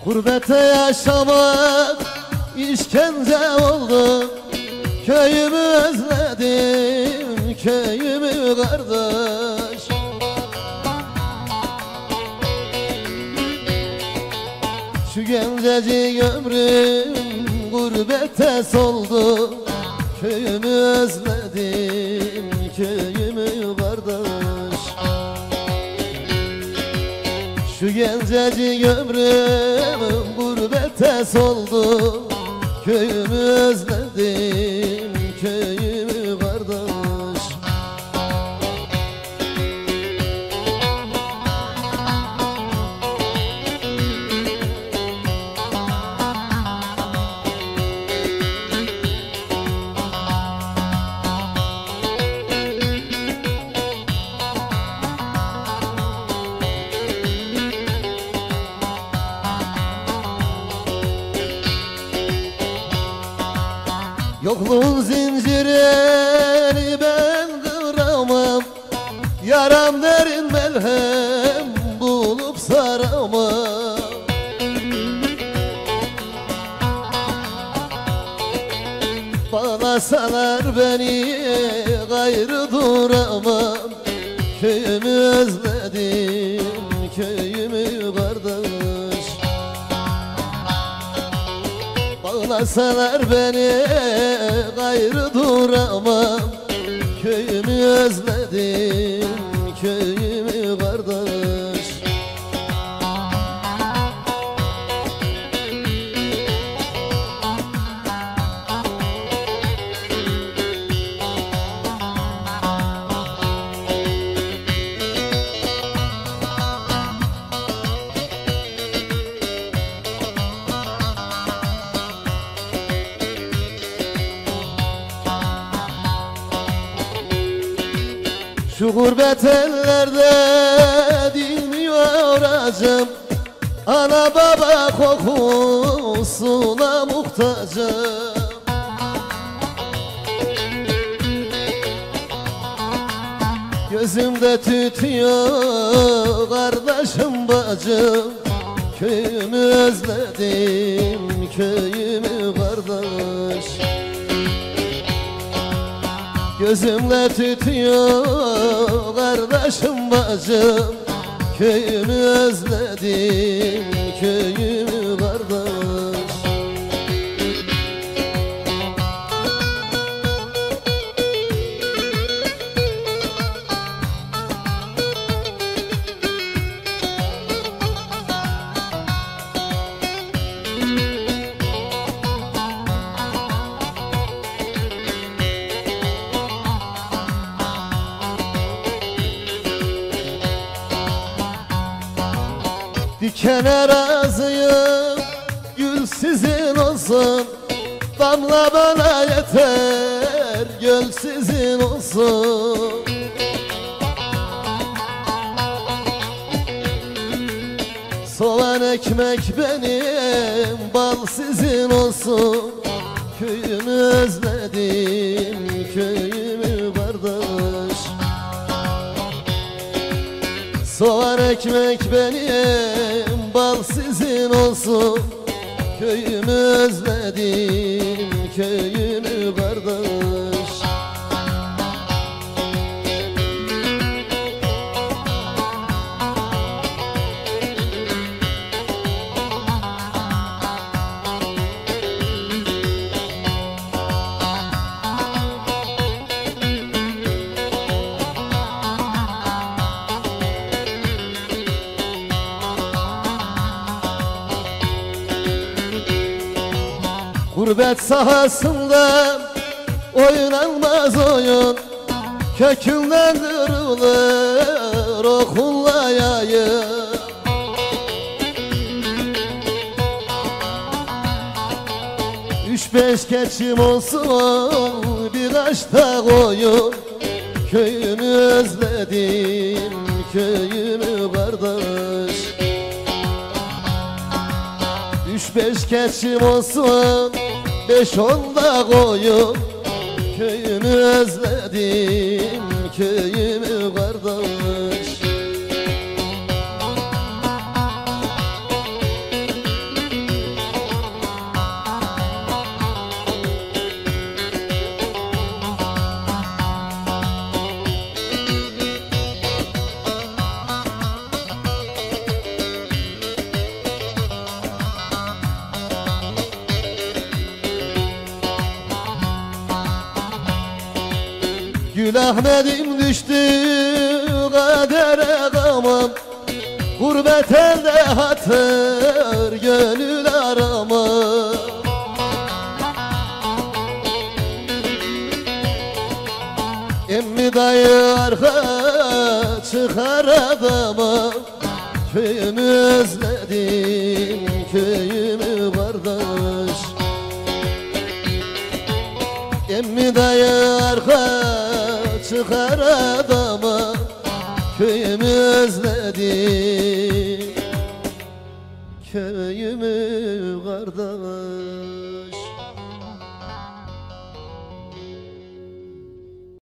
Gurbette yaşamak işkence oldu. Köyümü özledim, köyümü kardeş. Şu gencecik ömrüm gurbette soldu. Köyümü özledim, köyümü kardeş. Şu gencecik ömrüm gurbette soldu. Köyümü özledim, köyümü kardeş. Yokluğun zincirini ben kıramam. Yaram derin melhem bulup saramam. Bağlasalar beni gayrı duramam. Köyümü özledim, köyümü kardeş. Bağlasalar beni gayrı duramam. Köyümü özledim, köyümü kardeş. Şu gurbet ellerde dinmiyor acım. Ana baba kokusuna muhtacım. Gözümde tütüyor kardeşim bacım. Köyümü özledim, köyümü kardeş. Gözümle tütüyor kardeşim bacım. Köyümü özledim, köyümü kardeş. Dikene razıyım, gül sizin olsun. Damla bana yeter, göl sizin olsun. Soğan ekmek benim, bal sizin olsun. Köyümü özledim, köyümü kardeş. Soğan ekmek benim, bal sizin olsun. Köyümü özledim, köyümü kardeş. Gurbet sahasında oynanmaz oyun. Kökünden kırılır okunla yayın. Üç beş keçim olsun, birkaç da koyun. Köyümü özledim, köyümü kardeş. Üç beş keçim olsun, beş on da koyun. Köyümü özledim, köyümü kardeş. Gül Ahmet'im düştü kadere gamam, gurbet elde hatır gönül arama. Emmi dayı arka çıkar adama, köyümü özledim köyümü kardeş. Emmi dayı arka çıkar adama, köyümü özledim köyümü kardeş.